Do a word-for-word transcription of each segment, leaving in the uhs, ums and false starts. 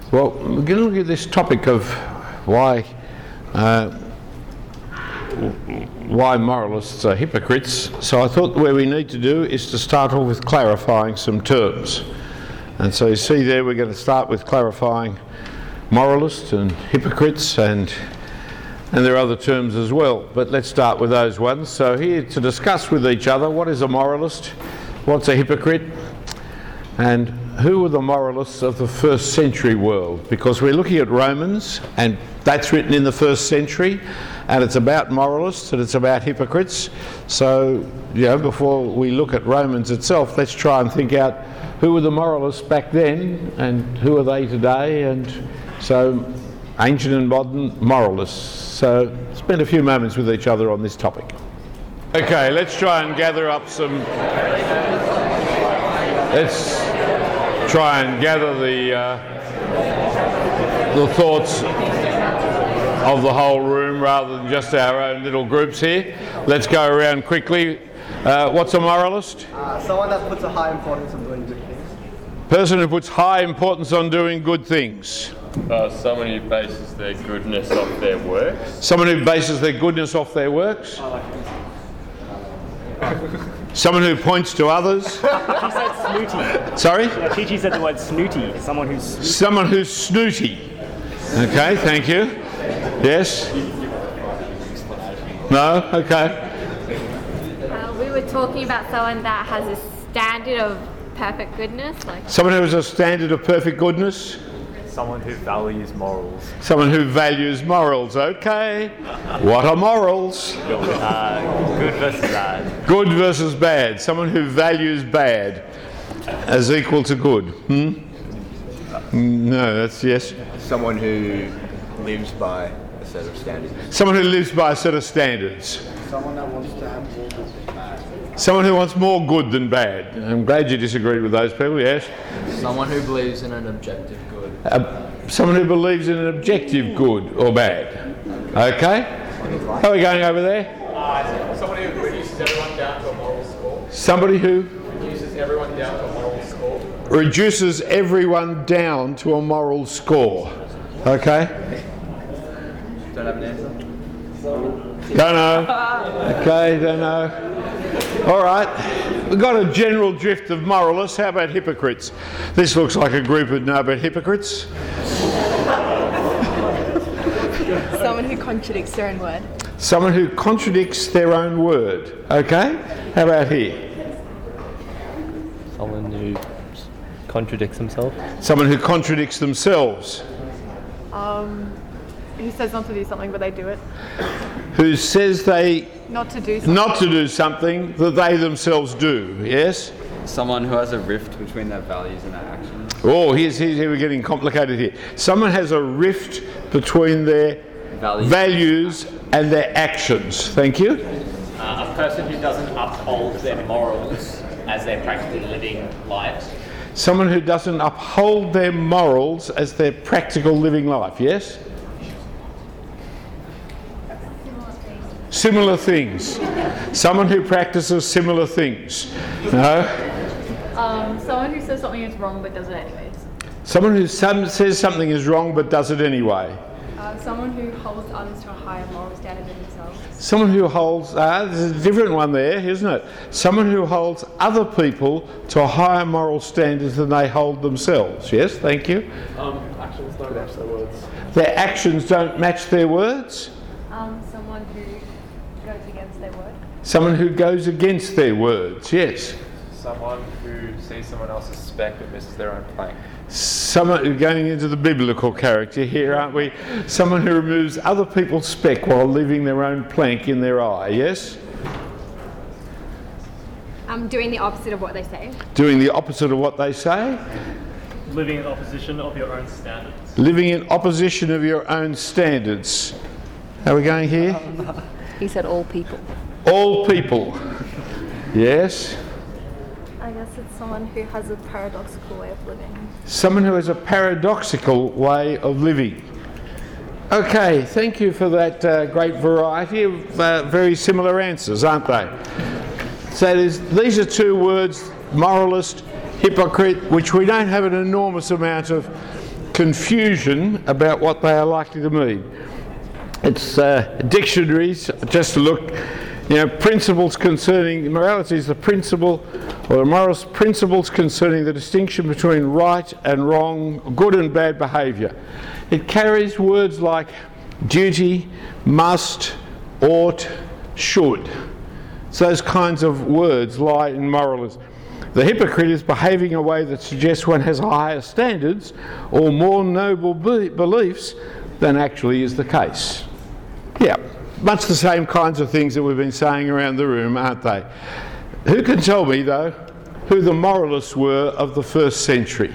Well, we're going to look at this topic of why uh, why moralists are hypocrites. So I thought where we need to do is to start off with clarifying some terms. And so you see there we're going to start with clarifying moralists and hypocrites, and and there are other terms as well, but let's start with those ones. So here to discuss with each other, what is a moralist, what's a hypocrite, and who were the moralists of the first century world? Because we're looking at Romans, and that's written in the first century, and it's about moralists and it's about hypocrites. So, you know, before we look at Romans itself, let's try and think out who were the moralists back then and who are they today, and so ancient and modern moralists. So spend a few moments with each other on this topic. Okay, let's try and gather up some... Let's try and gather the uh, the thoughts of the whole room rather than just our own little groups here. Let's go around quickly. Uh, what's a moralist? Uh, someone that puts a high importance on doing good things. Person who puts high importance on doing good things. Uh, someone who bases their goodness off their works. Someone who bases their goodness off their works. Someone who points to others. She said snooty. Sorry? Yeah, Chi Chi said the word snooty. Someone who's snooty. Someone who's snooty. Okay, thank you. Yes? No? Okay. Uh, we were talking about someone that has a standard of perfect goodness, like Someone who has a standard of perfect goodness. Someone who values morals. Someone who values morals. Okay. What are morals? Uh, good versus bad. Good versus bad. Someone who values bad as equal to good. Hmm? No, that's yes. Someone who lives by a set of standards. Someone who lives by a set of standards. Someone that wants to have more good than bad. Someone who wants more good than bad. I'm glad you disagreed with those people, yes. Someone who believes in an objective good. Uh, someone who believes in an objective good or bad. Okay? How are we going over there? Uh, somebody who reduces everyone down to a moral score. Somebody who Reduces everyone down to a moral score. reduces everyone down to a moral score. Okay? Don't have an answer? Don't know. Okay, don't know. All right. We've got a general drift of moralists. How about hypocrites? This looks like a group that know about hypocrites. Someone who contradicts their own word. Someone who contradicts their own word. Okay? How about here? Someone who contradicts himself. Someone who contradicts themselves. Um, who says not to do something but they do it. Who says they Not to do something. not to do something that they themselves do. Yes? Someone who has a rift between their values and their actions. Oh, here's, here's here we're getting complicated here. Someone has a rift between their Values. values and their actions. Thank you. Uh, a person who doesn't uphold their morals as they're practically living lives. Someone who doesn't uphold their morals as their practical living life. Yes? Similar things. Someone who practices similar things. No? Um, someone who says something is wrong but does it anyways. Someone who some, says something is wrong but does it anyway. Uh, someone who holds others to a higher moral standard than themselves. Someone who holds, uh, there's a different one there, isn't it? Someone who holds other people to a higher moral standard than they hold themselves. Yes, thank you. Um, actions don't match their words. Their actions don't match their words. Um, someone who goes against their word. Someone who goes against their words, yes. Someone who sees someone else's speck but misses their own plank. Someone who, going into the biblical character here, aren't we? Someone who removes other people's speck while leaving their own plank in their eye, yes? um, doing the opposite of what they say. Doing the opposite of what they say. Living in opposition of your own standards. Living in opposition of your own standards. How are we going here? He said all people. All people. Yes? I guess it's someone who has a paradoxical way of living. Someone who has a paradoxical way of living. Okay, thank you for that uh, great variety of uh, very similar answers, aren't they? So there's, these are two words, moralist, hypocrite, which we don't have an enormous amount of confusion about what they are likely to mean. It's uh, dictionaries, just to look, you know, principles concerning morality is the principle, or the moral principles concerning the distinction between right and wrong, good and bad behaviour. It carries words like duty, must, ought, should. So those kinds of words lie in moralism. The hypocrite is behaving in a way that suggests one has higher standards or more noble be- beliefs than actually is the case. Yeah, much the same kinds of things that we've been saying around the room, aren't they? Who can tell me, though, who the moralists were of the first century?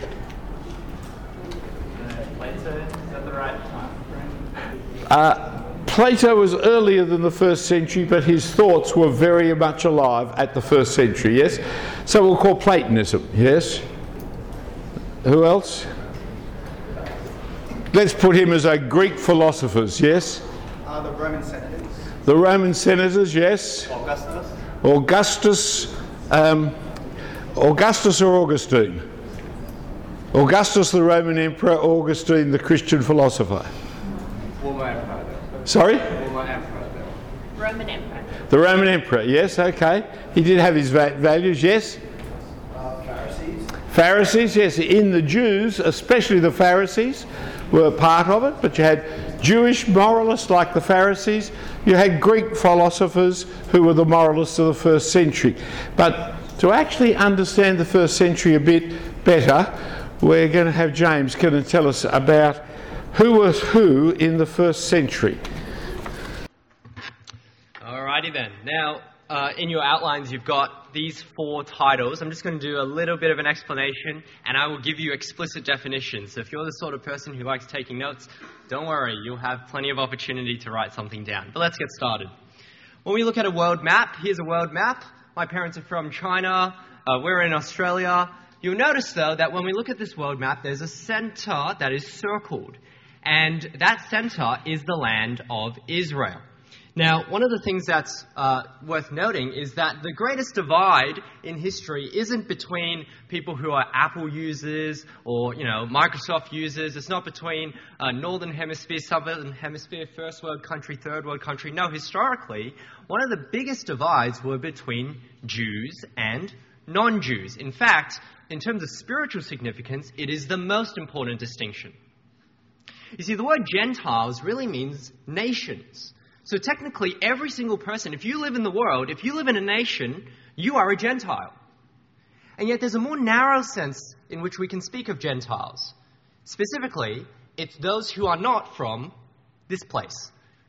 Plato, is that the right time frame? Uh, Plato was earlier than the first century, but his thoughts were very much alive at the first century, yes? So we'll call Platonism, yes? Who else? Let's put him as a Greek philosophers, yes? Uh, the Roman senators. The Roman senators, yes? Augustus. Augustus, um, Augustus or Augustine? Augustus the Roman emperor, Augustine the Christian philosopher. Roman Empire. Sorry? Roman Empire. Roman Emperor. The Roman emperor, yes, okay. He did have his va- values, yes? Uh, Pharisees. Pharisees, yes. In the Jews, especially the Pharisees, were part of it, but you had Jewish moralists like the Pharisees, you had Greek philosophers who were the moralists of the first century. But to actually understand the first century a bit better, we're going to have James come and tell us about who was who in the first century. Alrighty then. Now, uh, in your outlines you've got these four titles. I'm just going to do a little bit of an explanation and I will give you explicit definitions. So if you're the sort of person who likes taking notes, don't worry, you'll have plenty of opportunity to write something down. But let's get started. When we look at a world map, here's a world map. My parents are from China. Uh, we're in Australia. You'll notice, though, that when we look at this world map, there's a centre that is circled. And that centre is the land of Israel. Now, one of the things that's uh, worth noting is that the greatest divide in history isn't between people who are Apple users or, you know, Microsoft users. It's not between uh, Northern Hemisphere, Southern Hemisphere, First World country, Third World country. No, historically, one of the biggest divides were between Jews and non-Jews. In fact, in terms of spiritual significance, it is the most important distinction. You see, the word Gentiles really means nations. So technically, every single person, if you live in the world, if you live in a nation, you are a Gentile. And yet there's a more narrow sense in which we can speak of Gentiles. Specifically, it's those who are not from this place.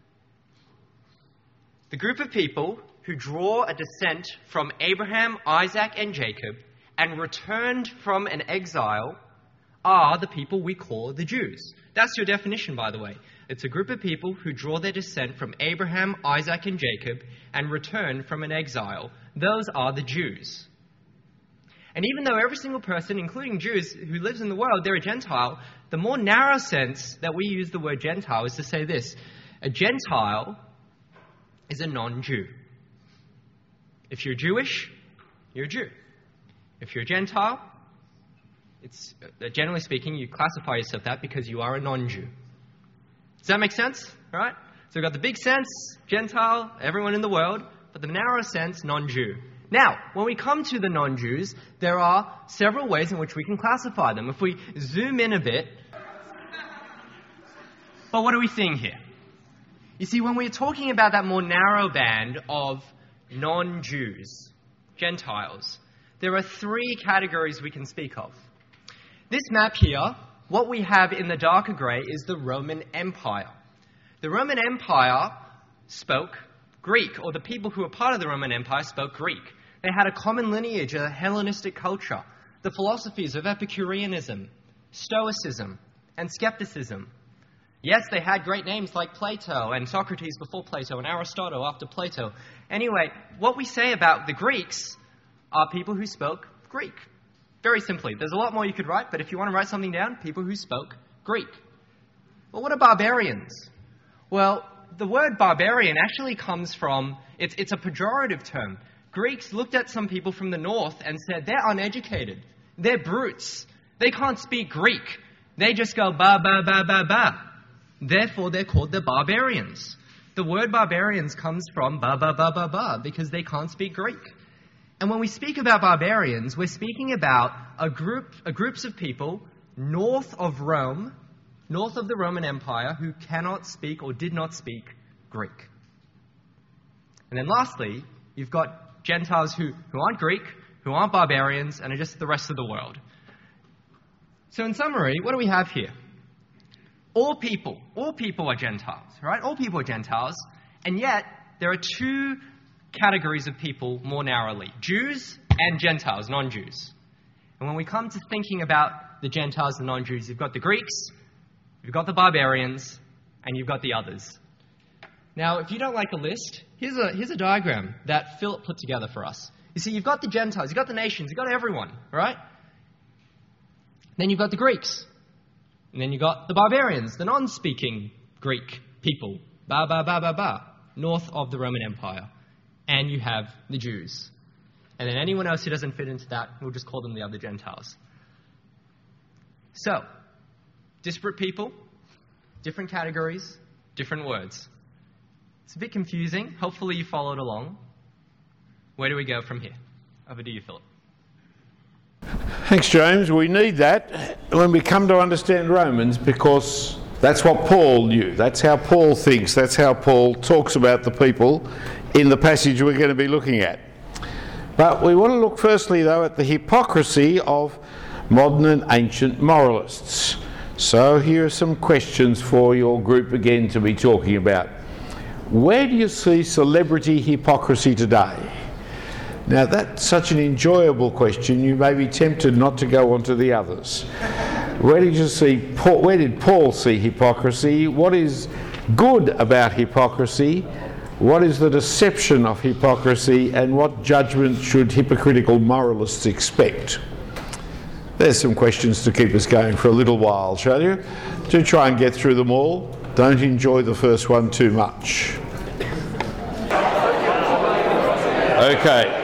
The group of people who draw a descent from Abraham, Isaac, and Jacob and returned from an exile are the people we call the Jews. That's your definition, by the way. It's a group of people who draw their descent from Abraham, Isaac, and Jacob and return from an exile. Those are the Jews. And even though every single person, including Jews, who lives in the world, they're a Gentile, the more narrow sense that we use the word Gentile is to say this. A Gentile is a non-Jew. If you're Jewish, you're a Jew. If you're a Gentile, it's uh, generally speaking, you classify yourself that because you are a non-Jew. Does that make sense? All right? So we've got the big sense, Gentile, everyone in the world, but the narrow sense, non-Jew. Now, when we come to the non-Jews, there are several ways in which we can classify them. If we zoom in a bit, but what are we seeing here? You see, when we're talking about that more narrow band of non-Jews, Gentiles, there are three categories we can speak of. This map here, what we have in the darker grey is the Roman Empire. The Roman Empire spoke Greek, or the people who were part of the Roman Empire spoke Greek. They had a common lineage, a Hellenistic culture, the philosophies of Epicureanism, Stoicism, and skepticism. Yes, they had great names like Plato and Socrates before Plato and Aristotle after Plato. Anyway, what we say about the Greeks are people who spoke Greek. Very simply. There's a lot more you could write, but if you want to write something down, people who spoke Greek. Well, what are barbarians? Well, the word barbarian actually comes from, it's, it's a pejorative term. Greeks looked at some people from the north and said, they're uneducated. They're brutes. They can't speak Greek. They just go ba, ba, ba, ba, ba. Therefore, they're called the barbarians. The word barbarians comes from ba, ba, ba, ba, ba, because they can't speak Greek. And when we speak about barbarians, we're speaking about a group, a groups of people north of Rome, north of the Roman Empire, who cannot speak or did not speak Greek. And then lastly, you've got Gentiles who, who aren't Greek, who aren't barbarians, and are just the rest of the world. So in summary, what do we have here? All people, all people are Gentiles, right? All people are Gentiles, and yet there are two categories of people more narrowly, Jews and Gentiles, non-Jews. And when we come to thinking about the Gentiles and non-Jews, you've got the Greeks, you've got the barbarians, and you've got the others. Now, if you don't like a list, here's a, here's a diagram that Philip put together for us. You see, you've got the Gentiles, you've got the nations, you've got everyone, right? Then you've got the Greeks. And then you've got the barbarians, the non-speaking Greek people, ba, ba, ba, ba, ba, north of the Roman Empire. And you have the Jews. And then anyone else who doesn't fit into that, we'll just call them the other Gentiles. So, disparate people, different categories, different words. It's a bit confusing. Hopefully you followed along. Where do we go from here? Over to you, Philip. Thanks, James. We need that when we come to understand Romans, because that's what Paul knew. That's how Paul thinks. That's how Paul talks about the people in the passage we're going to be looking at. But we want to look firstly, though, at the hypocrisy of modern and ancient moralists. So here are some questions for your group again to be talking about. Where do you see celebrity hypocrisy today? Now, that's such an enjoyable question, you may be tempted not to go on to the others. Where did you see Paul, where did Paul see hypocrisy? What is good about hypocrisy? What is the deception of hypocrisy? And what judgment should hypocritical moralists expect? There's some questions to keep us going for a little while, shall you? Do try and get through them all. Don't enjoy the first one too much. Okay.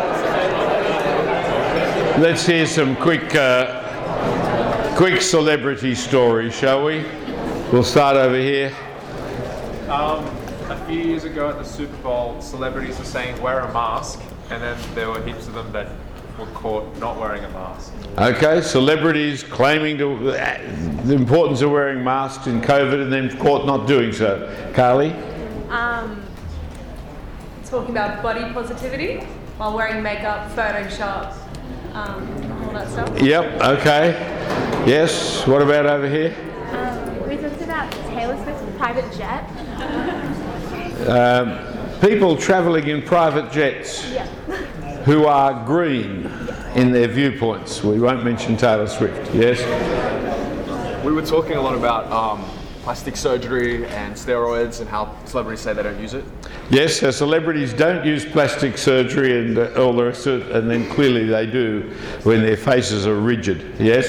Let's hear some quick, uh, quick celebrity stories, shall we? We'll start over here. Um, a few years ago at the Super Bowl, celebrities were saying wear a mask, and then there were heaps of them that were caught not wearing a mask. Okay, celebrities claiming to, uh, the importance of wearing masks in COVID and then caught not doing so. Carly? Um, talking about body positivity while wearing makeup, Photoshop, um, all that stuff. Yep, okay. Yes, what about over here? Um, we talked about Taylor Swift's private jet. Um, people travelling in private jets Yeah. who are green in their viewpoints. We won't mention Taylor Swift, yes? We were talking a lot about um, plastic surgery and steroids and how celebrities say they don't use it. Yes, so celebrities don't use plastic surgery and uh, all the rest of it, and then clearly they do when their faces are rigid, yes?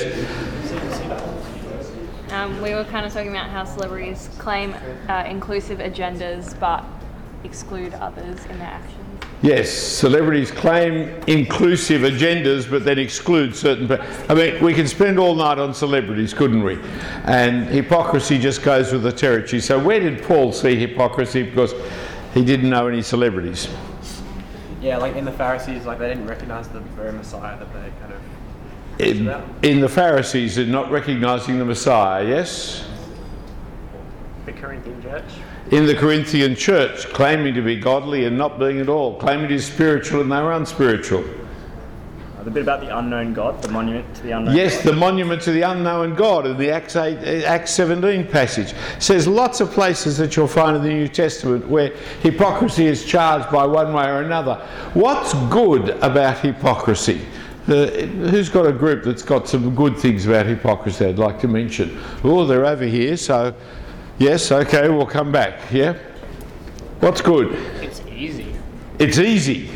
Um, we were kind of talking about how celebrities claim uh, inclusive agendas but exclude others in their actions. Yes, celebrities claim inclusive agendas but then exclude certain... I mean, we can spend all night on celebrities, couldn't we? And hypocrisy just goes with the territory. So where did Paul see hypocrisy? Because he didn't know any celebrities. Yeah, like in the Pharisees, like they didn't recognise the very Messiah that they kind of... In, in the Pharisees, in not recognising the Messiah, yes? The Corinthian church. In the Corinthian church, claiming to be godly and not being at all, claiming to be spiritual and they were unspiritual. Uh, the bit about the unknown God, the monument to the unknown Yes, God. the monument to the unknown God in the Acts, eight, Acts seventeen passage. Says lots of places that you'll find in the New Testament where hypocrisy is charged by one way or another. What's good about hypocrisy? Uh, who's got a group that's got some good things about hypocrisy I'd like to mention? Oh, they're over here, so yes, okay, we'll come back, yeah? What's good? It's easy. It's easy.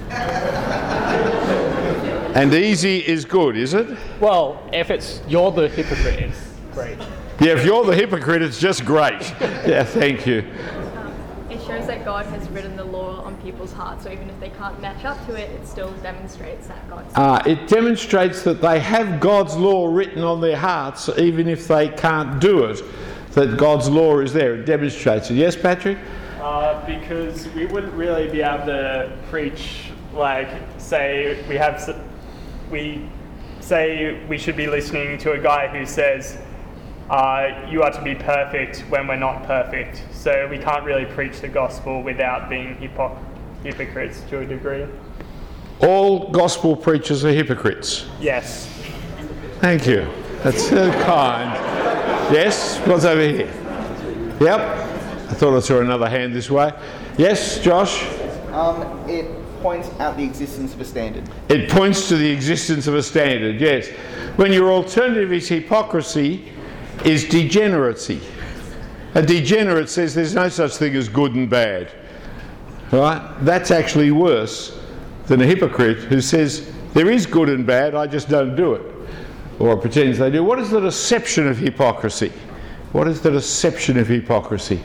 And easy is good, is it? Well, if it's you're the hypocrite, it's great. Yeah, if you're the hypocrite, it's just great. Yeah, thank you. It shows that God has written the law on people's hearts, so even if they can't match up to it, it still demonstrates that God's. Uh, it demonstrates that they have God's law written on their hearts, even if they can't do it, that God's law is there. It demonstrates it. Yes, Patrick? Uh, because we wouldn't really be able to preach, like, say we have, s- we say we should be listening to a guy who says, uh, you are to be perfect when we're not perfect. So we can't really preach the gospel without being hypo- hypocrites to a degree. All gospel preachers are hypocrites. Yes. Thank you. That's so kind. Yes? What's over here? Yep. I thought I saw another hand this way. Yes, Josh? Um, it points out the existence of a standard. It points to the existence of a standard, yes. When your alternative is hypocrisy, is degeneracy. A degenerate says there's no such thing as good and bad. Right? That's actually worse than a hypocrite who says there is good and bad, I just don't do it. Or pretends they do. What is the deception of hypocrisy? What is the deception of hypocrisy?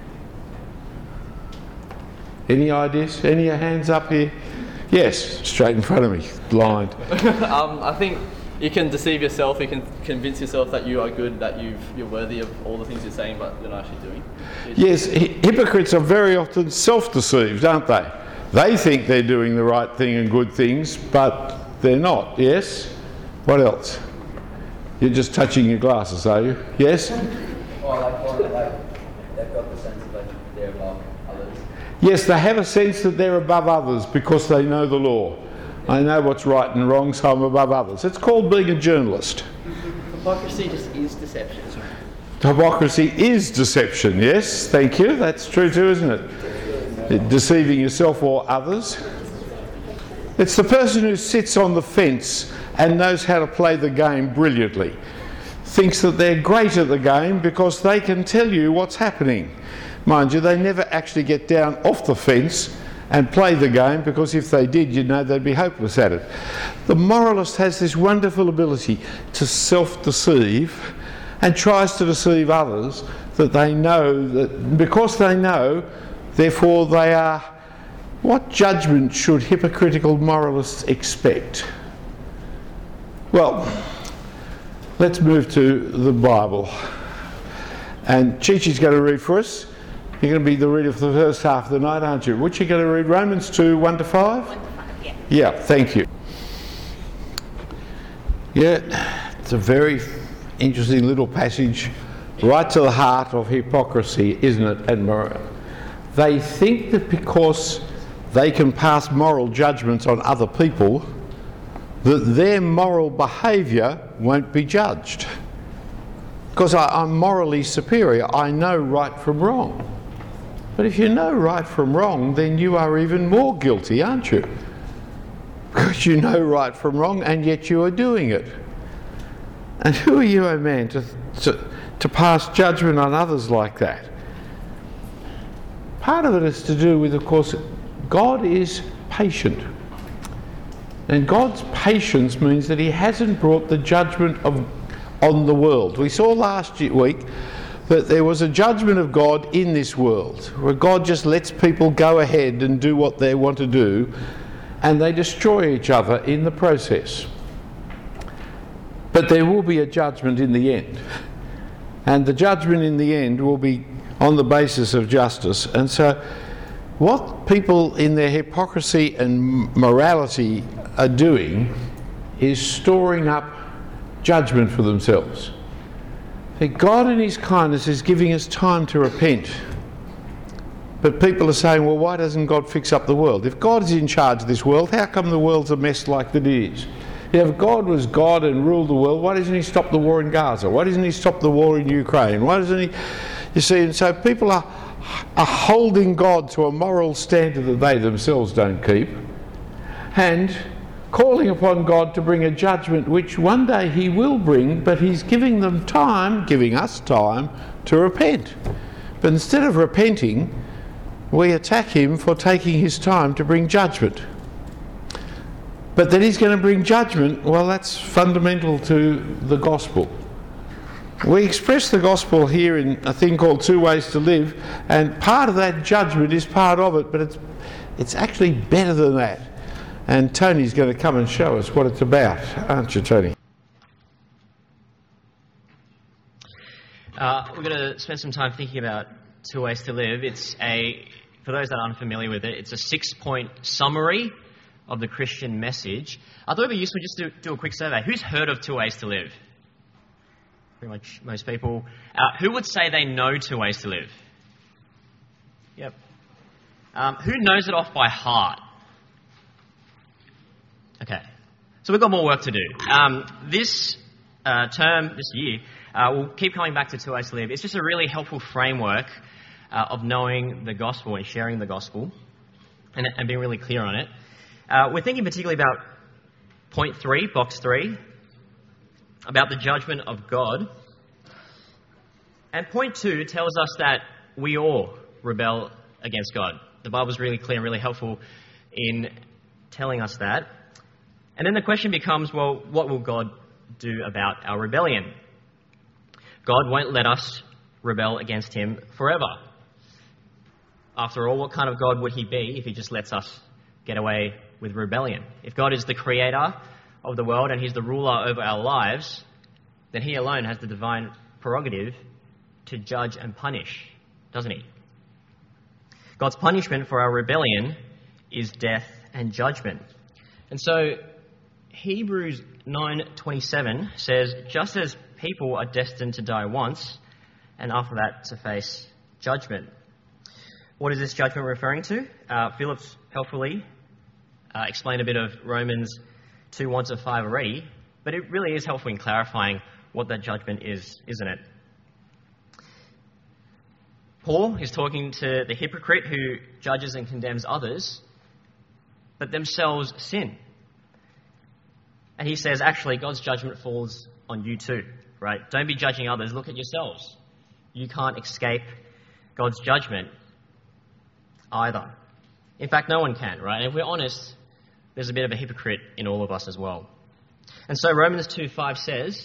Any ideas? Any hands up here? Yes, straight in front of me, blind. um, I think you can deceive yourself, you can convince yourself that you are good, that you've, you're worthy of all the things you're saying, but you're not actually doing. It's Yes, hi- hypocrites are very often self-deceived, aren't they? They think they're doing the right thing and good things, but they're not, yes? What else? You're just touching your glasses, are you? Yes? Or like, or like they've got the sense of like they're above others. Yes, they have a sense that they're above others because they know the law. I know what's right and wrong, so I'm above others. It's called being a journalist. Hypocrisy just is deception. Hypocrisy is deception, yes, thank you. That's true too, isn't it? Deceiving yourself or others. It's the person who sits on the fence and knows how to play the game brilliantly. Thinks that they're great at the game because they can tell you what's happening. Mind you, they never actually get down off the fence and play the game, because if they did, you'd know they'd be hopeless at it. The moralist has this wonderful ability to self-deceive and tries to deceive others that they know that because they know, therefore they are. What judgment should hypocritical moralists expect? Well, let's move to the Bible. And Chi-Chi's going to read for us. You're going to be the reader for the first half of the night, aren't you? Which are you going to read? Romans two, one to five? one to five, yeah. Yeah, thank you. Yeah, it's a very interesting little passage, right to the heart of hypocrisy, isn't it, and moral. They think that because they can pass moral judgments on other people, that their moral behaviour won't be judged. Because I, I'm morally superior, I know right from wrong. But if you know right from wrong, then you are even more guilty, aren't you? Because you know right from wrong and yet you are doing it. And who are you, oh man, to, to, to pass judgment on others like that? Part of it is to do with, of course, God is patient. And God's patience means that he hasn't brought the judgment of, on the world. We saw last week that there was a judgment of God in this world, where God just lets people go ahead and do what they want to do, and they destroy each other in the process. But there will be a judgment in the end. And the judgment in the end will be on the basis of justice. And so what people in their hypocrisy and morality are doing is storing up judgment for themselves. That God in his kindness is giving us time to repent. But people are saying, well, why doesn't God fix up the world? If God is in charge of this world, how come the world's a mess like it is? If God was God and ruled the world, why doesn't he stop the war in Gaza? Why doesn't he stop the war in Ukraine? Why doesn't he... You see, and so people are, are holding God to a moral standard that they themselves don't keep, and calling upon God to bring a judgment which one day he will bring, but he's giving them time, giving us time, to repent. But instead of repenting, we attack him for taking his time to bring judgment. But that he's going to bring judgment, well, that's fundamental to the gospel. We express the gospel here in a thing called Two Ways to Live, and part of that judgment is part of it, but it's it's actually better than that. And Tony's going to come and show us what it's about, aren't you, Tony? Uh, we're going to spend some time thinking about Two Ways to Live. It's a, for those that aren't familiar with it, it's a six-point summary of the Christian message. I thought it'd be useful just to do a quick survey. Who's heard of Two Ways to Live? Pretty much most people. Uh, who would say they know Two Ways to Live? Yep. Um, who knows it off by heart? Okay. So we've got more work to do. Um, this uh, term, this year, uh, we'll keep coming back to Two Ways to Live. It's just a really helpful framework uh, of knowing the gospel and sharing the gospel and, and being really clear on it. Uh, we're thinking particularly about point three, box three, about the judgment of God. And point two tells us that we all rebel against God. The Bible's really clear and really helpful in telling us that. And then the question becomes, well, what will God do about our rebellion? God won't let us rebel against him forever. After all, what kind of God would he be if he just lets us get away with rebellion? If God is the creator of the world and he's the ruler over our lives, then he alone has the divine prerogative to judge and punish, doesn't he? God's punishment for our rebellion is death and judgment. And so Hebrews nine twenty-seven says, just as people are destined to die once, and after that to face judgment. What is this judgment referring to? Uh, Phillips helpfully uh, explained a bit of Romans two, one to five already, but it really is helpful in clarifying what that judgment is, isn't it? Paul is talking to the hypocrite who judges and condemns others, but themselves sin. And he says, actually, God's judgment falls on you too, right? Don't be judging others, look at yourselves. You can't escape God's judgment either. In fact, no one can, right? And if we're honest, there's a bit of a hypocrite in all of us as well. And so Romans two five says,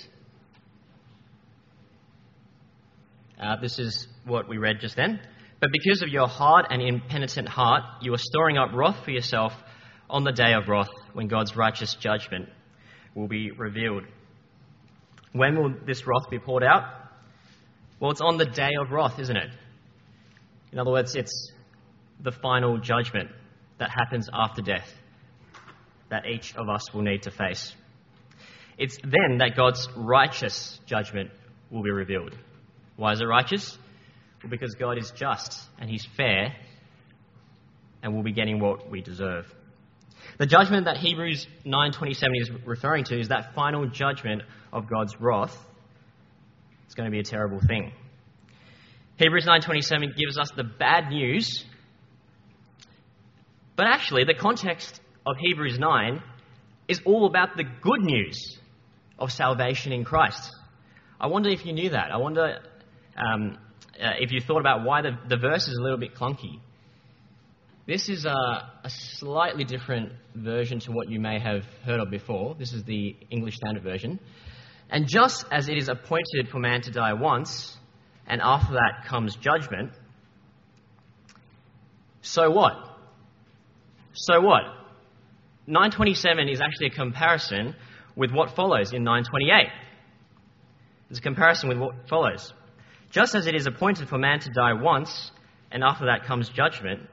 uh, this is what we read just then, but because of your hard and impenitent heart, you are storing up wrath for yourself on the day of wrath when God's righteous judgment will be revealed. When will this wrath be poured out? Well, it's on the day of wrath, isn't it? In other words, it's the final judgment that happens after death that each of us will need to face. It's then that God's righteous judgment will be revealed. Why is it righteous? Well, because God is just and he's fair and we'll be getting what we deserve. The judgment that Hebrews nine twenty-seven is referring to is that final judgment of God's wrath. It's going to be a terrible thing. Hebrews nine twenty-seven gives us the bad news, but actually the context of Hebrews nine is all about the good news of salvation in Christ. I wonder if you knew that. I wonder um, uh, if you thought about why the, the verse is a little bit clunky. This is a, a slightly different version to what you may have heard of before. This is the English Standard Version. And just as it is appointed for man to die once, and after that comes judgment, so what? So what? nine twenty-seven is actually a comparison with what follows in nine twenty-eight. It's a comparison with what follows. Just as it is appointed for man to die once, and after that comes judgment,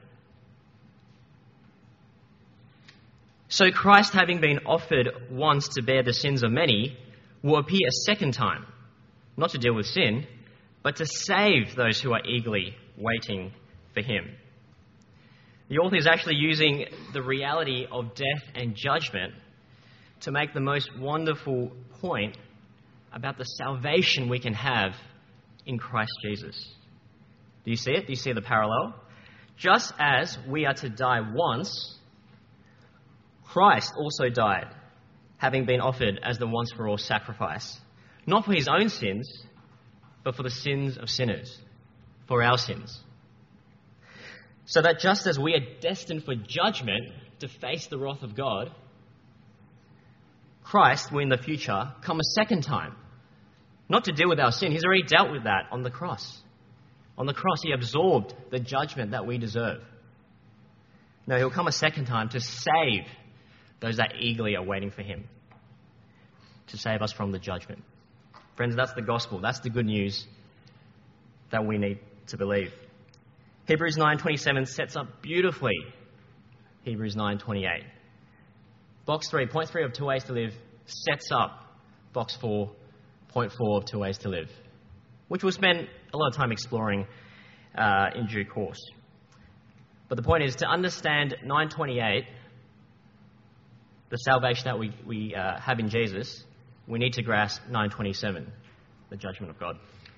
so Christ, having been offered once to bear the sins of many, will appear a second time, not to deal with sin, but to save those who are eagerly waiting for him. The author is actually using the reality of death and judgment to make the most wonderful point about the salvation we can have in Christ Jesus. Do you see it? Do you see the parallel? Just as we are to die once, Christ also died, having been offered as the once-for-all sacrifice, not for his own sins, but for the sins of sinners, for our sins. So that just as we are destined for judgment to face the wrath of God, Christ will in the future come a second time, not to deal with our sin. He's already dealt with that on the cross. On the cross, he absorbed the judgment that we deserve. No, he'll come a second time to save those that eagerly are waiting for him, to save us from the judgment. Friends, that's the gospel. That's the good news that we need to believe. Hebrews nine twenty-seven sets up beautifully Hebrews nine twenty-eight. Box three, point three of Two Ways to Live sets up box four, point four of Two Ways to Live, which we'll spend a lot of time exploring uh, in due course. But the point is, to understand nine twenty-eight, the salvation that we, we uh, have in Jesus, we need to grasp nine twenty-seven, the judgment of God.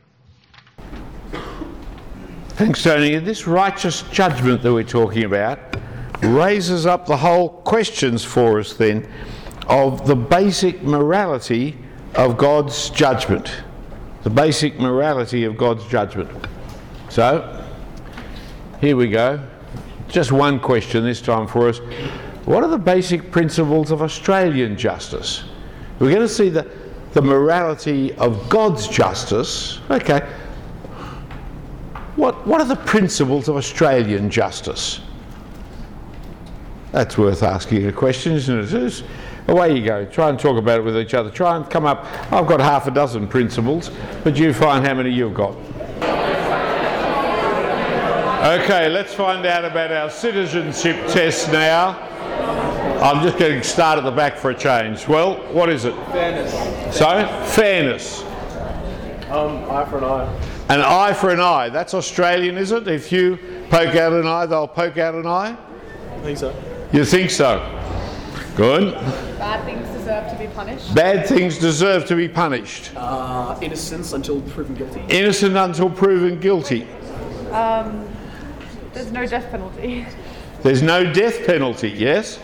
Thanks, Tony. This righteous judgment that we're talking about raises up the whole questions for us then of the basic morality of God's judgment. The basic morality of God's judgment. So, here we go. Just one question this time for us. What are the basic principles of Australian justice? We're going to see the, the morality of God's justice. Okay. What, what are the principles of Australian justice? That's worth asking a question, isn't it? Just, away you go. Try and talk about it with each other. Try and come up. I've got half a dozen principles, but you find how many you've got. Okay, let's find out about our citizenship test now. I'm just getting started at the back for a change. Well, what is it? Fairness. So, fairness. Um, eye for an eye. An eye for an eye. That's Australian, is it? If you poke out an eye, they'll poke out an eye? I think so. You think so? Good. Bad things deserve to be punished. Bad things deserve to be punished. Uh, innocence until proven guilty. Innocent until proven guilty. Um, there's no death penalty. There's no death penalty, yes?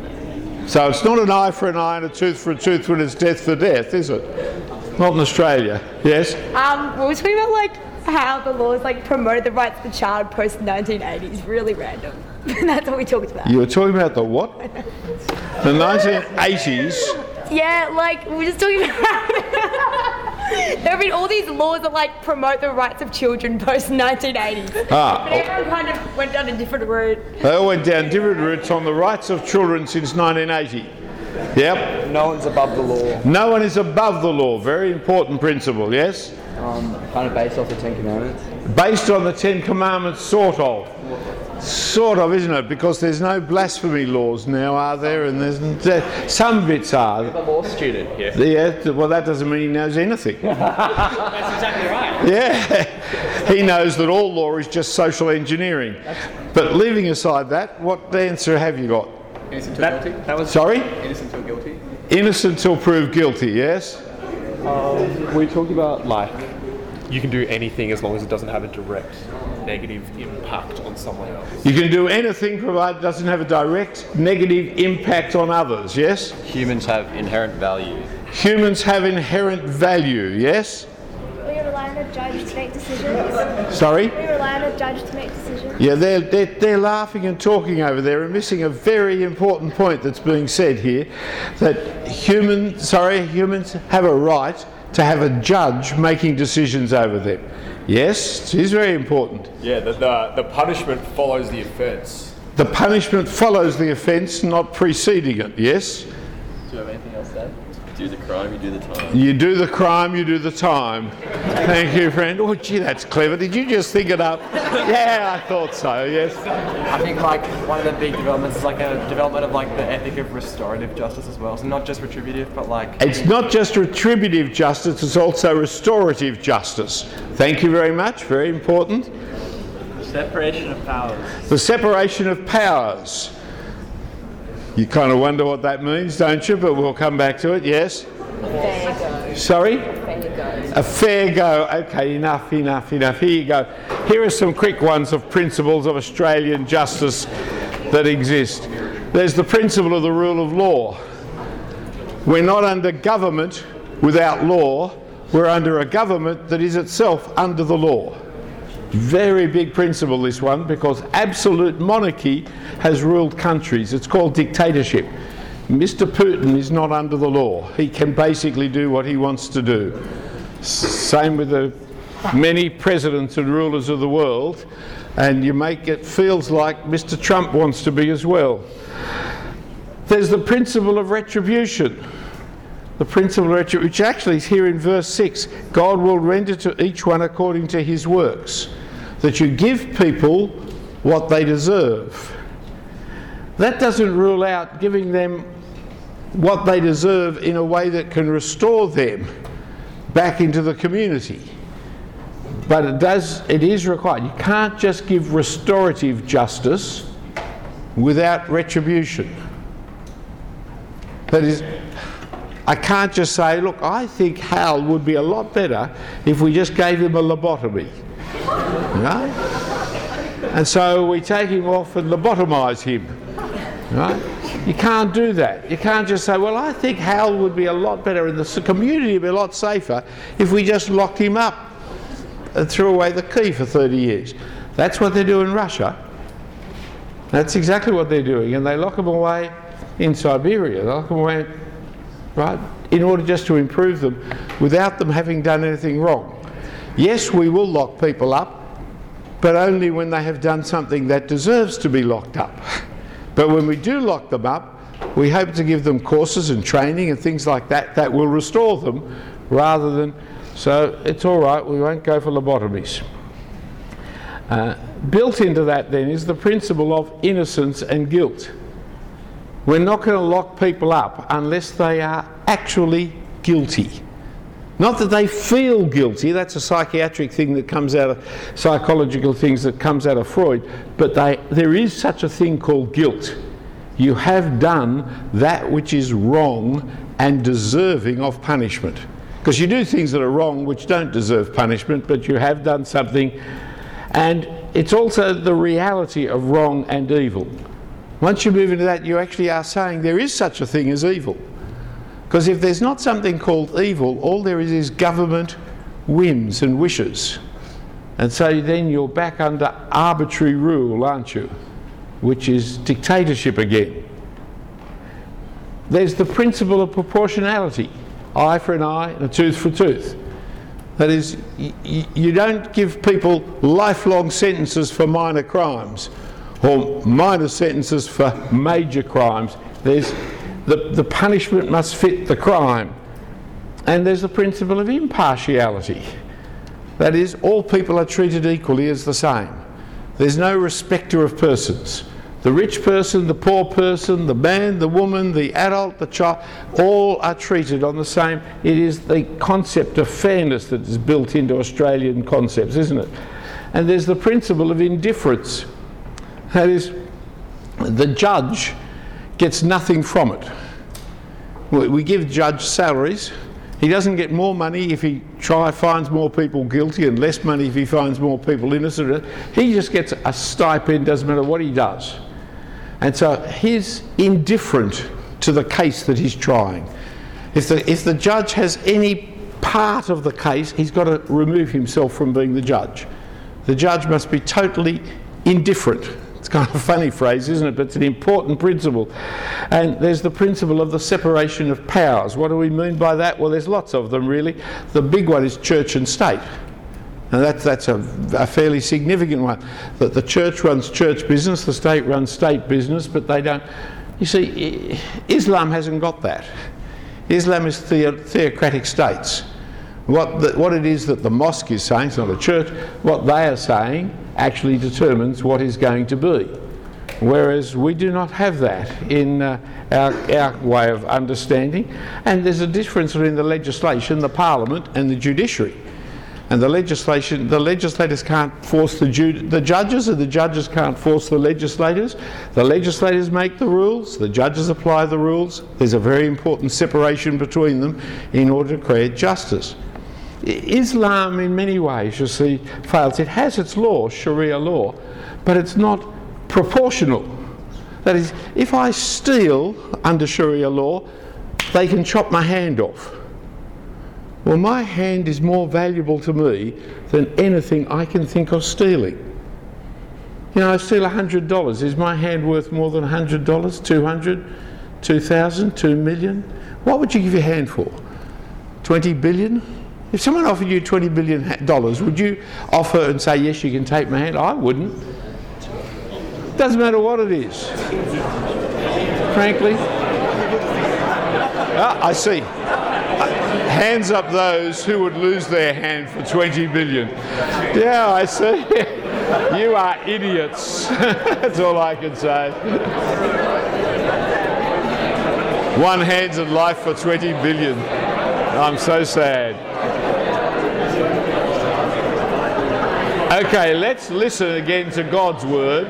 So it's not an eye for an eye and a tooth for a tooth when it's death for death, is it? Not in Australia, yes? Um, we were talking about like how the laws like promoted the rights of the child post nineteen eighties. Really random. That's what we talked about. You were talking about the what? The nineteen eighties? Yeah, like we were just talking about. There have been all these laws that like promote the rights of children post nineteen eighties. Ah. But everyone kind of went down a different route. They all went down different routes on the rights of children since nineteen eighty. Yep. No one's above the law. No one is above the law. Very important principle, yes? Um, kind of based off the Ten Commandments. Based on the Ten Commandments, sort of. Sort of, isn't it? Because there's no blasphemy laws now, are there? And there's there, some bits are. I'm a law student here. Yeah, well, that doesn't mean he knows anything. That's exactly right. Yeah, he knows that all law is just social engineering. But leaving aside that, what answer have you got? Innocent till guilty. That was Sorry? Innocent till guilty. Innocent till proved guilty, yes? Um, we talked about like you can do anything as long as it doesn't have a direct negative impact on someone else. You can do anything provided it doesn't have a direct negative impact on others, yes? Humans have inherent value. Humans have inherent value, yes? We rely on a judge to make decisions. Sorry? We rely on a judge to make decisions. Yeah, they're, they're, they're laughing and talking over there and missing a very important point that's being said here, that human, sorry, humans have a right to have a judge making decisions over them. Yes, it is very important. Yeah, the, the, the punishment follows the offence. The punishment follows the offence, not preceding it, yes? Do you have anything else to add? Do the crime, you do the time. You do the crime, you do the time. Thank you, friend. Oh, gee, that's clever. Did you just think it up? Yeah, I thought so, yes. I think like one of the big developments is like a development of like the ethic of restorative justice as well. So not just retributive, but like... It's not just retributive justice, it's also restorative justice. Thank you very much, very important. Separation of powers. The separation of powers. You kind of wonder what that means, don't you? But we'll come back to it, yes? Fair go. Sorry? Fair go. A fair go. Okay, enough, enough, enough. Here you go. Here are some quick ones of principles of Australian justice that exist. There's the principle of the rule of law. We're not under government without law. We're under a government that is itself under the law. Very big principle, this one, because absolute monarchy has ruled countries. It's called dictatorship. Mister Putin is not under the law. He can basically do what he wants to do. Same with the many presidents and rulers of the world, and you make it feels like Mister Trump wants to be as well. There's the principle of retribution. The principle of retribution, which actually is here in verse six. God will render to each one according to his works. That you give people what they deserve. That doesn't rule out giving them what they deserve in a way that can restore them back into the community. But it does, it is required. You can't just give restorative justice without retribution. That is, I can't just say, look, I think Hal would be a lot better if we just gave him a lobotomy. Right? And so we take him off and lobotomise him. Right? You can't do that. You can't just say, well, I think Hal would be a lot better and the community would be a lot safer if we just locked him up and threw away the key for thirty years. That's what they do in Russia. That's exactly what they're doing. And they lock them away in Siberia. They lock them away, right, in order just to improve them without them having done anything wrong. Yes, we will lock people up, but only when they have done something that deserves to be locked up. But when we do lock them up, we hope to give them courses and training and things like that that will restore them rather than, so it's all right, we won't go for lobotomies. Uh, built into that then is the principle of innocence and guilt. We're not going to lock people up unless they are actually guilty. Not that they feel guilty, that's a psychiatric thing that comes out of, psychological things that comes out of Freud, but they, there is such a thing called guilt. You have done that which is wrong and deserving of punishment. Because you do things that are wrong which don't deserve punishment, but you have done something, and it's also the reality of wrong and evil. Once you move into that, you actually are saying there is such a thing as evil. Because if there's not something called evil, all there is is government whims and wishes. And so then you're back under arbitrary rule, aren't you? Which is dictatorship again. There's the principle of proportionality. Eye for an eye and a tooth for a tooth. That is, y- y- you don't give people lifelong sentences for minor crimes or minor sentences for major crimes. There's The, the punishment must fit the crime. And there's the principle of impartiality. That is, all people are treated equally as the same. There's no respecter of persons. The rich person, the poor person, the man, the woman, the adult, the child, all are treated on the same. It is the concept of fairness that is built into Australian concepts, isn't it? And there's the principle of indifference. That is, the judge gets nothing from it. We give judge salaries. He doesn't get more money if he try finds more people guilty and less money if he finds more people innocent. He just gets a stipend, doesn't matter what he does. And so he's indifferent to the case that he's trying. If the, if the judge has any part of the case, he's got to remove himself from being the judge. The judge must be totally indifferent. It's kind of a funny phrase, isn't it? But it's an important principle. And there's the principle of the separation of powers. What do we mean by that? Well, there's lots of them, really. The big one is church and state. And that's, that's a, a fairly significant one. That the church runs church business, the state runs state business, but they don't... You see, Islam hasn't got that. Islam is the, theocratic states. What, the, what it is that the mosque is saying, it's not a church, what they are saying actually determines what is going to be. Whereas we do not have that in uh, our, our way of understanding. And there's a difference between the legislation, the parliament, and the judiciary. And the legislation, the legislators can't force the, ju- the judges, and the judges can't force the legislators. The legislators make the rules, the judges apply the rules. There's a very important separation between them in order to create justice. Islam in many ways, you see, fails. It has its law, Sharia law, but it's not proportional. That is, if I steal under Sharia law, they can chop my hand off. Well, my hand is more valuable to me than anything I can think of stealing. You know, I steal one hundred dollars. Is my hand worth more than one hundred dollars? two hundred dollars? two thousand dollars? two million dollars? What would you give your hand for? twenty billion dollars? If someone offered you twenty billion dollars, would you offer and say, yes, you can take my hand? I wouldn't. Doesn't matter what it is. Frankly. Ah, I see. Hands up those who would lose their hand for twenty billion. Yeah, I see. You are idiots. That's all I can say. One hand's in life for twenty billion. I'm so sad. Okay, let's listen again to God's word,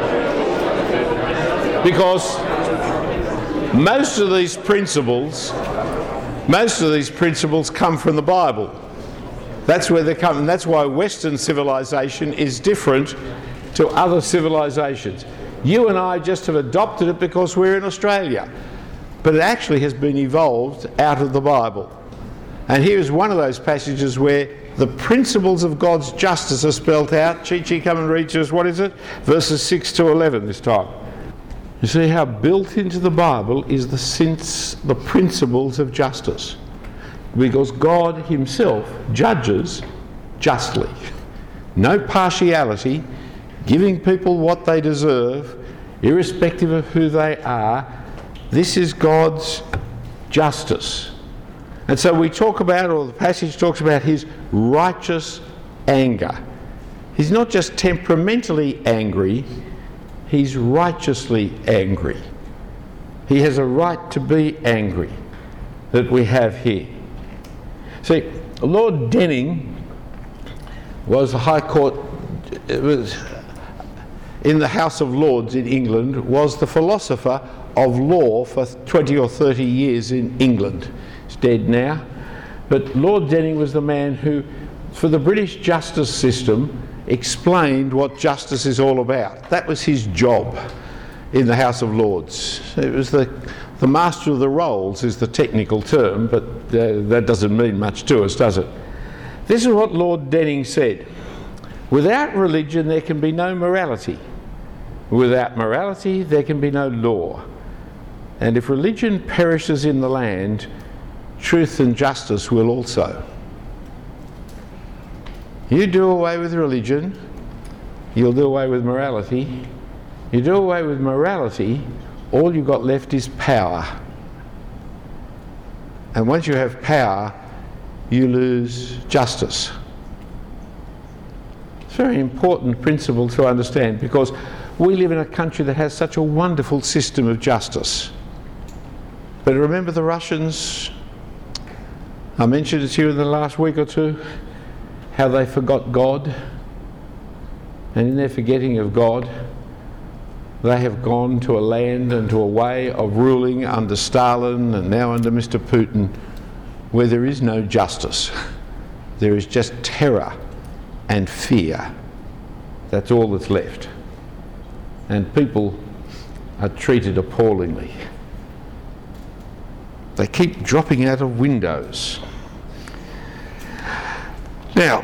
because most of these principles, most of these principles come from the Bible. That's where they come, and that's why Western civilization is different to other civilizations. You and I just have adopted it because we're in Australia, but it actually has been evolved out of the Bible. And here's one of those passages where the principles of God's justice are spelt out. Chi-Chi, come and read to us. What is it? Verses six to eleven this time. You see how built into the Bible is the sense, the principles of justice. Because God himself judges justly. No partiality, giving people what they deserve, irrespective of who they are. This is God's justice. And so we talk about, or the passage talks about, his righteous anger. He's not just temperamentally angry, he's righteously angry. He has a right to be angry that we have here. See, Lord Denning was the High Court, it was in the House of Lords in England, was the philosopher of law for twenty or thirty years in England. He's dead now. But Lord Denning was the man who, for the British justice system, explained what justice is all about. That was his job in the House of Lords. It was the, the master of the rolls is the technical term, but uh, that doesn't mean much to us, does it? This is what Lord Denning said. Without religion there can be no morality. Without morality there can be no law. And if religion perishes in the land, truth and justice will also. You do away with religion, you'll do away with morality. You do away with morality, all you've got left is power. And once you have power, you lose justice. It's a very important principle to understand, because we live in a country that has such a wonderful system of justice. But remember the Russians? I mentioned it to you in the last week or two, how they forgot God, and in their forgetting of God, they have gone to a land and to a way of ruling under Stalin and now under Mister Putin, where there is no justice. There is just terror and fear. That's all that's left. And people are treated appallingly. They keep dropping out of windows. Now,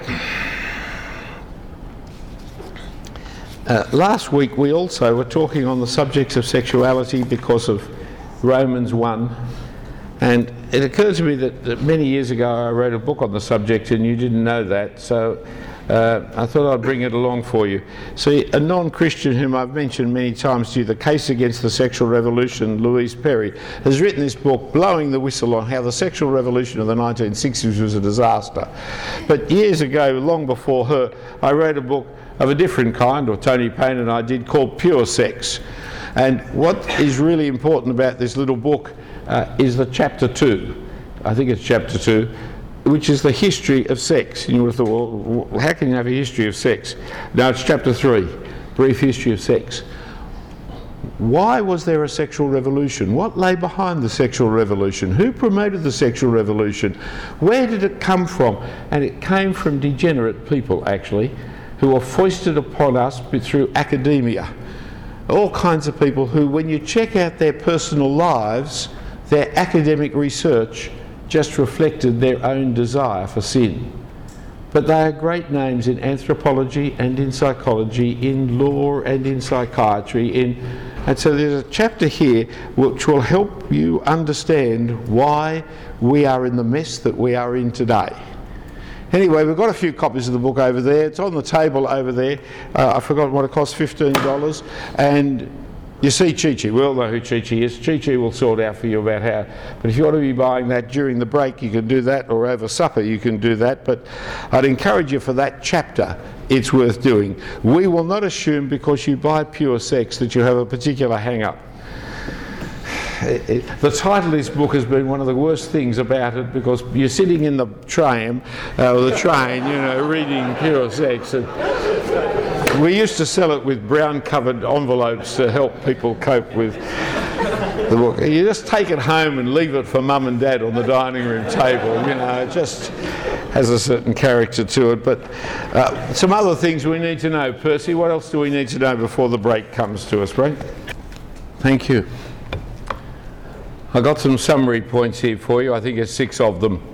uh, last week we also were talking on the subjects of sexuality because of Romans one, and it occurred to me that, that many years ago I wrote a book on the subject and you didn't know that, so uh, I thought I'd bring it along for you. See, a non-Christian whom I've mentioned many times to you, The Case Against the Sexual Revolution, Louise Perry, has written this book blowing the whistle on how the sexual revolution of the nineteen sixties was a disaster. But years ago, long before her, I wrote a book of a different kind, or Tony Payne and I did, called Pure Sex. And what is really important about this little book uh, is the chapter two, I think it's chapter two, which is the history of sex. And you would have thought, well, how can you have a history of sex? No, it's chapter three, brief history of sex. Why was there a sexual revolution? What lay behind the sexual revolution? Who promoted the sexual revolution? Where did it come from? And it came from degenerate people, actually, who were foisted upon us through academia. All kinds of people who, when you check out their personal lives, their academic research just reflected their own desire for sin. But they are great names in anthropology and in psychology, in law and in psychiatry. In, and so there's a chapter here which will help you understand why we are in the mess that we are in today. Anyway, we've got a few copies of the book over there. It's on the table over there. Uh, I forgot what it costs, fifteen dollars. And you see Chi-Chi. We all know who Chi-Chi is. Chi-Chi will sort out for you about how. But if you want to be buying that during the break, you can do that, or over supper you can do that. But I'd encourage you for that chapter. It's worth doing. We will not assume because you buy Pure Sex that you have a particular hang-up. It, it, the title of this book has been one of the worst things about it, because you're sitting in the tram, uh, or the train, you know, reading Pure Sex. And we used to sell it with brown-covered envelopes to help people cope with the book. You just take it home and leave it for mum and dad on the dining room table. You know, it just has a certain character to it. But uh, some other things we need to know. Percy, what else do we need to know before the break comes to us, right? Thank you. I got some summary points here for you. I think there's six of them.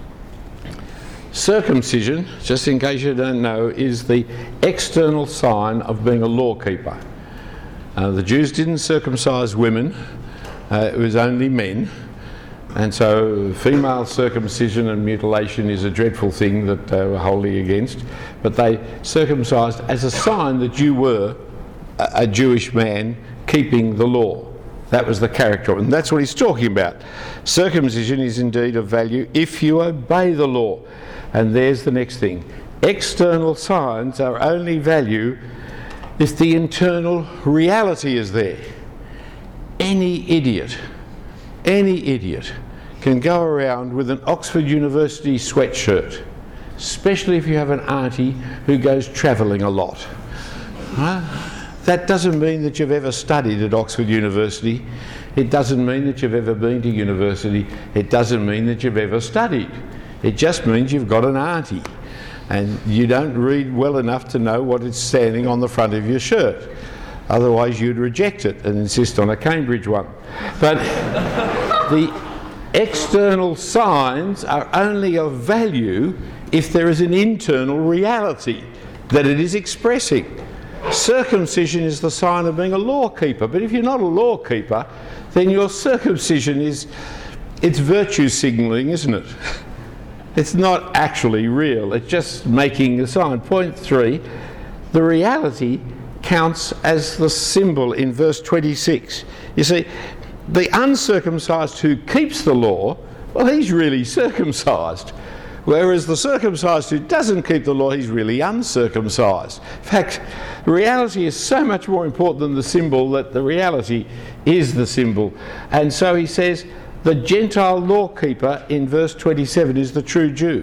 Circumcision, just in case you don't know, is the external sign of being a law keeper. Uh, the Jews didn't circumcise women, uh, it was only men. And so female circumcision and mutilation is a dreadful thing that they were wholly against. But they circumcised as a sign that you were a, a Jewish man keeping the law. That was the character, and that's what he's talking about. Circumcision is indeed of value if you obey the law. And there's the next thing. External signs are only value if the internal reality is there. Any idiot, any idiot can go around with an Oxford University sweatshirt, especially if you have an auntie who goes travelling a lot. Huh? That doesn't mean that you've ever studied at Oxford University. It doesn't mean that you've ever been to university. It doesn't mean that you've ever studied. It just means you've got an auntie and you don't read well enough to know what is standing on the front of your shirt. Otherwise you'd reject it and insist on a Cambridge one. But the external signs are only of value if there is an internal reality that it is expressing. Circumcision is the sign of being a law keeper, but if you're not a law keeper, then your circumcision is, it's virtue signalling, isn't it? It's not actually real, it's just making a sign. Point three, the reality counts as the symbol in verse twenty-six. You see, the uncircumcised who keeps the law, well, he's really circumcised. Whereas the circumcised who doesn't keep the law, he's really uncircumcised. In fact, reality is so much more important than the symbol that the reality is the symbol. And so he says, the Gentile law keeper in verse twenty-seven is the true Jew.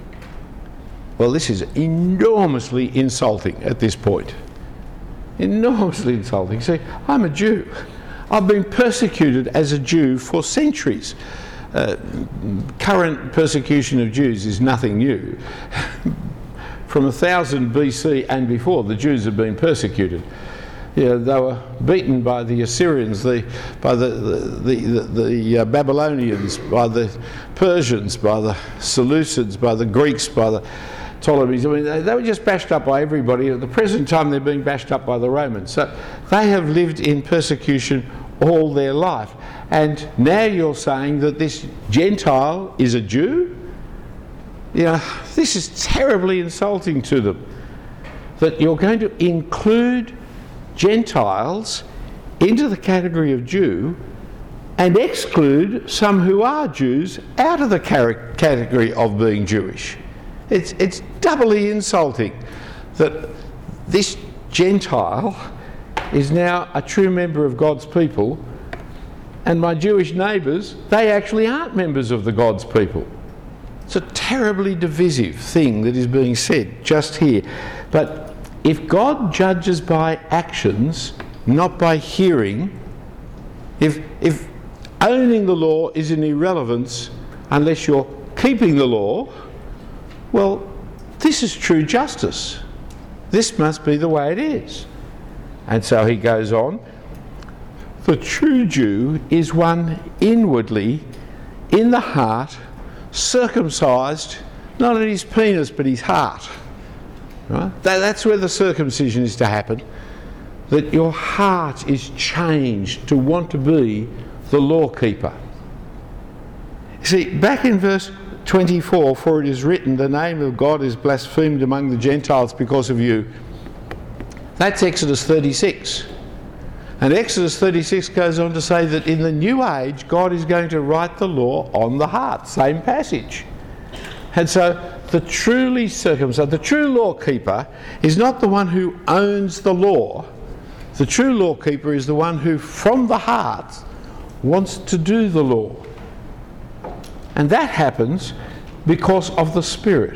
Well, this is enormously insulting at this point. Enormously insulting. See, I'm a Jew. I've been persecuted as a Jew for centuries. Uh, current persecution of Jews is nothing new. From one thousand B C and before, the Jews have been persecuted. Yeah, they were beaten by the Assyrians, the, by the, the, the, the uh, Babylonians, by the Persians, by the Seleucids, by the Greeks, by the Ptolemies. I mean, they, they were just bashed up by everybody. At the present time, they're being bashed up by the Romans. So they have lived in persecution all their life. And now you're saying that this Gentile is a Jew? You know, this is terribly insulting to them. That you're going to include Gentiles into the category of Jew and exclude some who are Jews out of the category of being Jewish. It's, it's doubly insulting that this Gentile is now a true member of God's people, and my Jewish neighbours, they actually aren't members of the God's people. It's a terribly divisive thing that is being said just here. But if God judges by actions, not by hearing, if, if owning the law is an irrelevance unless you're keeping the law, well, this is true justice. This must be the way it is. And so he goes on, the true Jew is one inwardly, in the heart, circumcised, not in his penis but his heart. Right? That, that's where the circumcision is to happen. That your heart is changed to want to be the law keeper. See, back in verse twenty-four, for it is written, the name of God is blasphemed among the Gentiles because of you. That's Exodus thirty-six. And Exodus thirty-six goes on to say that in the new age, God is going to write the law on the heart. Same passage. And so the truly circumcised, the true law keeper is not the one who owns the law. The true law keeper is the one who from the heart wants to do the law. And that happens because of the Spirit.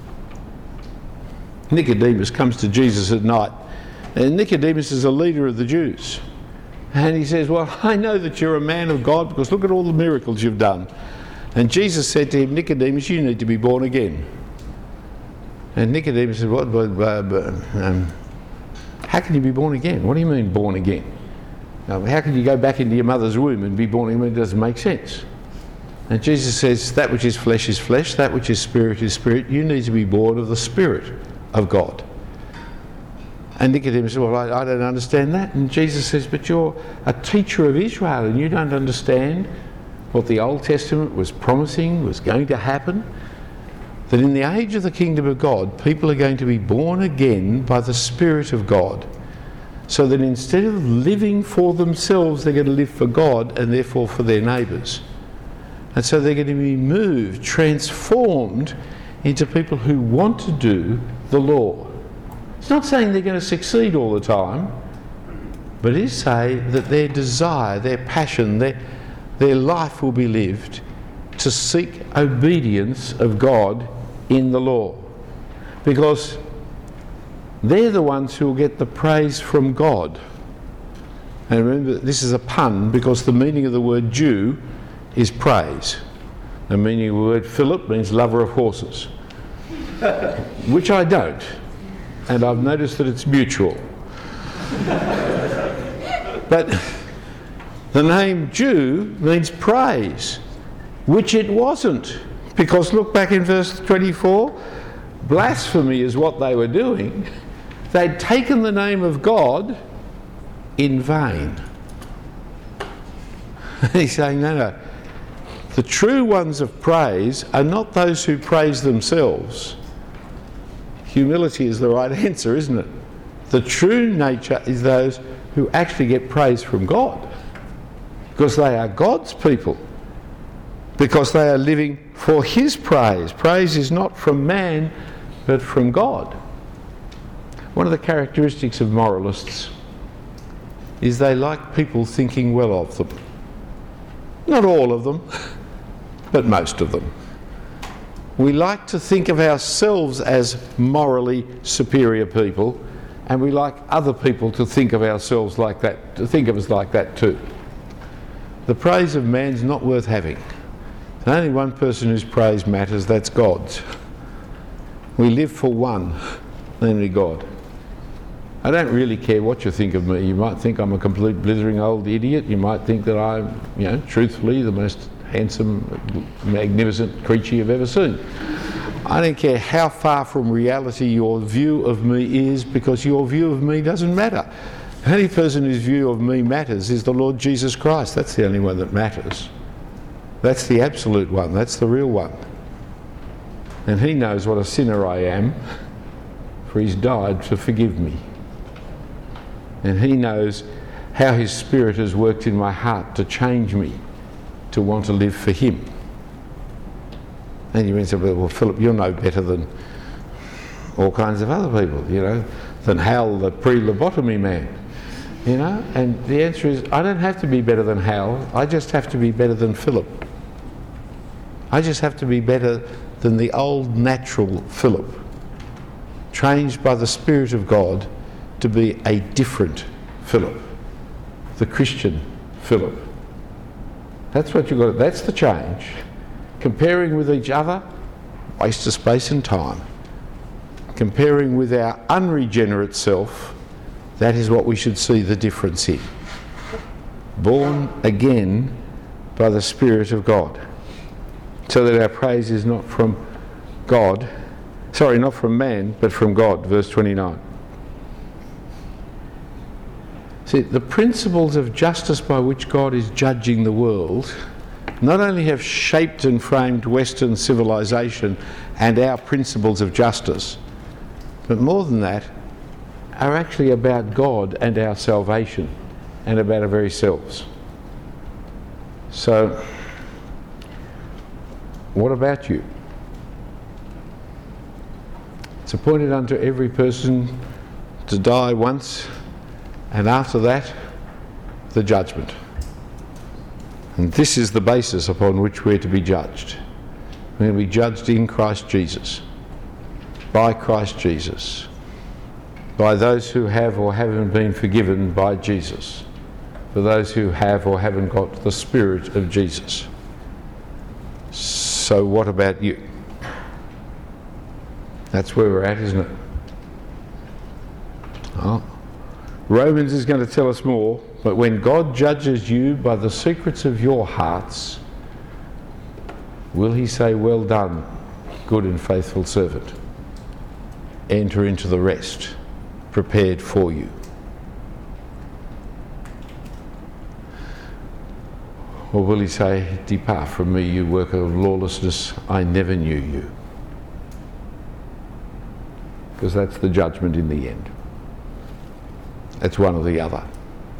Nicodemus comes to Jesus at night, and Nicodemus is a leader of the Jews. And he says, well, I know that you're a man of God because look at all the miracles you've done. And Jesus said to him, Nicodemus, you need to be born again. And Nicodemus said, what? Um, how can you be born again? What do you mean born again? Um, how can you go back into your mother's womb and be born again? It doesn't make sense. And Jesus says, that which is flesh is flesh, that which is spirit is spirit. You need to be born of the Spirit of God. And Nicodemus said, well, I, I don't understand that. And Jesus says, but you're a teacher of Israel and you don't understand what the Old Testament was promising was going to happen. That in the age of the kingdom of God, people are going to be born again by the Spirit of God. So that instead of living for themselves, they're going to live for God and therefore for their neighbours. And so they're going to be moved, transformed into people who want to do the law. It's not saying they're going to succeed all the time, but it is saying that their desire, their passion, their, their life will be lived to seek obedience of God in the law. Because they're the ones who will get the praise from God. And remember, this is a pun because the meaning of the word Jew is praise. The meaning of the word Philip means lover of horses, which I don't. And I've noticed that it's mutual. But the name Jew means praise, which it wasn't. Because look back in verse twenty-four, blasphemy is what they were doing. They'd taken the name of God in vain. And he's saying, no, no. The true ones of praise are not those who praise themselves. Humility is the right answer, isn't it? The true nature is those who actually get praise from God. Because they are God's people. Because they are living for His praise. Praise is not from man, but from God. One of the characteristics of moralists is they like people thinking well of them. Not all of them, but most of them. We like to think of ourselves as morally superior people, and we like other people to think of ourselves like that, to think of us like that too. The praise of man's not worth having. There's only one person whose praise matters, that's God's. We live for one, namely God. I don't really care what you think of me. You might think I'm a complete blithering old idiot. You might think that I'm, you know, truthfully the most handsome, magnificent creature you've ever seen. I don't care how far from reality your view of me is, because your view of me doesn't matter. The only person whose view of me matters is the Lord Jesus Christ. That's the only one that matters. That's the absolute one. That's the real one. And He knows what a sinner I am, for He's died to forgive me. And He knows how His Spirit has worked in my heart to change me to want to live for Him. And you may say, well, Philip, you're no better than all kinds of other people, you know, than Hal, the pre-lobotomy man, you know. And the answer is, I don't have to be better than Hal. I just have to be better than Philip. I just have to be better than the old natural Philip, changed by the Spirit of God to be a different Philip, the Christian Philip. That's what you've got. That's the change. Comparing with each other, waste of space and time. Comparing with our unregenerate self, that is what we should see the difference in. Born again by the Spirit of God. So that our praise is not from God, sorry, not from man, but from God, verse twenty-nine. See, the principles of justice by which God is judging the world not only have shaped and framed Western civilization and our principles of justice, but more than that, are actually about God and our salvation and about our very selves. So, what about you? It's appointed unto every person to die once, and after that, the judgment. And this is the basis upon which we're to be judged. We're going to be judged in Christ Jesus, by Christ Jesus, by those who have or haven't been forgiven by Jesus, for those who have or haven't got the Spirit of Jesus. So what about you? That's where we're at, isn't it? Oh. Romans is going to tell us more, but when God judges you by the secrets of your hearts, will he say, well done, good and faithful servant? Enter into the rest prepared for you. Or will he say, depart from me, you worker of lawlessness, I never knew you? Because that's the judgment in the end. It's one or the other.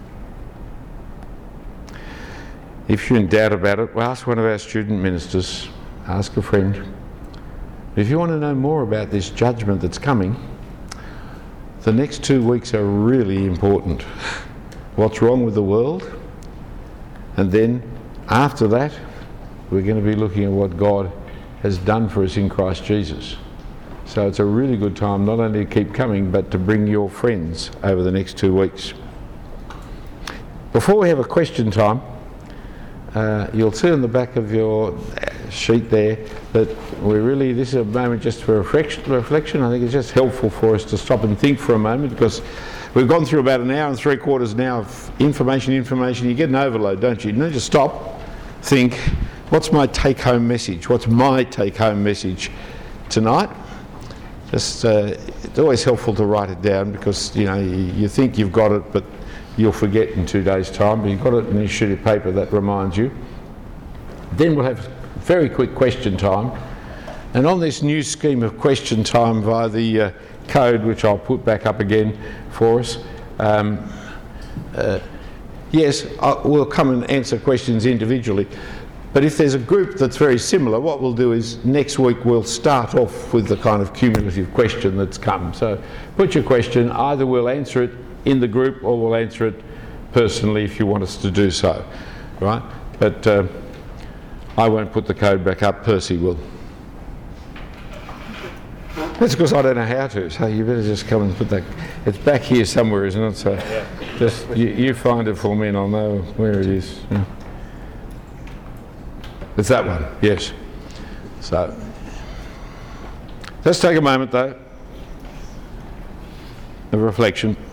If you're in doubt about it, well, ask one of our student ministers, ask a friend. If you want to know more about this judgment that's coming, the next two weeks are really important. What's wrong with the world? And then after that, we're going to be looking at what God has done for us in Christ Jesus. So it's a really good time not only to keep coming, but to bring your friends over the next two weeks. Before we have a question time, uh, you'll see on the back of your sheet there that we really, this is a moment just for reflection. reflection. I think it's just helpful for us to stop and think for a moment, because we've gone through about an hour and three quarters now of information, information. You get an overload, don't you? You need to stop, think, what's my take-home message? What's my take-home message tonight? Just, uh, it's always helpful to write it down, because you know you, you think you've got it, but you'll forget in two days' time. But you've got it in a sheet of paper that reminds you. Then we'll have very quick question time, and on this new scheme of question time via the uh, code, which I'll put back up again for us. Um, uh, yes, I, we'll come and answer questions individually. But if there's a group that's very similar, what we'll do is next week we'll start off with the kind of cumulative question that's come. So put your question, either we'll answer it in the group or we'll answer it personally if you want us to do so, right? But uh, I won't put the code back up, Percy will. That's because I don't know how to, so you better just come and put that. It's back here somewhere, isn't it? So just you, you find it for me and I'll know where it is. Yeah. It's that one, yes. So, let's take a moment though of reflection.